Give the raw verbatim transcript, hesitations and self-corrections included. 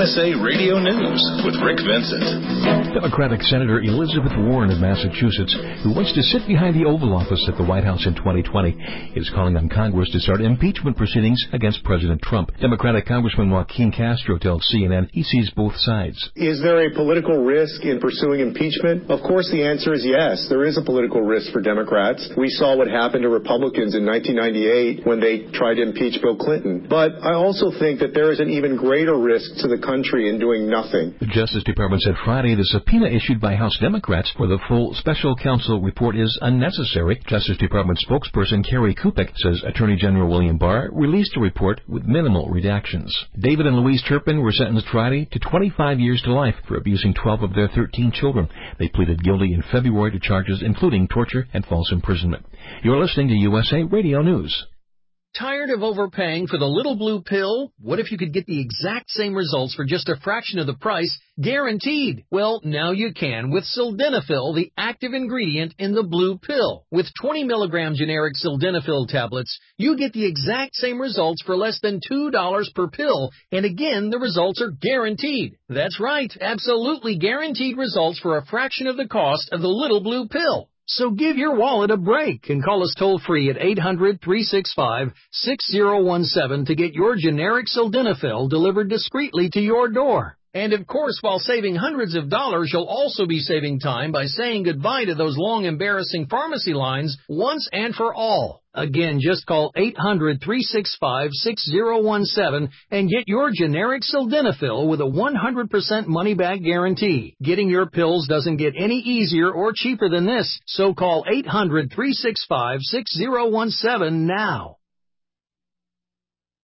S A Radio News with Rick Vincent. Democratic Senator Elizabeth Warren of Massachusetts, who wants to sit behind the Oval Office at the White House in twenty twenty, is calling on Congress to start impeachment proceedings against President Trump. Democratic Congressman Joaquin Castro tells C N N he sees both sides. Is there a political risk in pursuing impeachment? Of course the answer is yes. There is a political risk for Democrats. We saw what happened to Republicans in nineteen ninety-eight when they tried to impeach Bill Clinton. But I also think that there is an even greater risk to the country in doing nothing. The Justice Department said Friday the subpoena issued by House Democrats for the full special counsel report is unnecessary. Justice Department spokesperson Kerry Kupek says Attorney General William Barr released a report with minimal redactions. David and Louise Turpin were sentenced Friday to twenty-five years to life for abusing twelve of their thirteen children. They pleaded guilty in February to charges including torture and false imprisonment. You're listening to U S A Radio News. Tired of overpaying for the little blue pill? What if you could get the exact same results for just a fraction of the price, guaranteed? Well, now you can with Sildenafil, the active ingredient in the blue pill. With twenty milligram generic Sildenafil tablets, you get the exact same results for less than two dollars per pill. And again, the results are guaranteed. That's right, absolutely guaranteed results for a fraction of the cost of the little blue pill. So give your wallet a break and call us toll-free at eight hundred, three six five, six zero one seven to get your generic Sildenafil delivered discreetly to your door. And of course, while saving hundreds of dollars, you'll also be saving time by saying goodbye to those long, embarrassing pharmacy lines once and for all. Again, just call eight hundred, three six five, six zero one seven and get your generic Sildenafil with a one hundred percent money-back guarantee. Getting your pills doesn't get any easier or cheaper than this, so call eight hundred, three six five, six zero one seven now.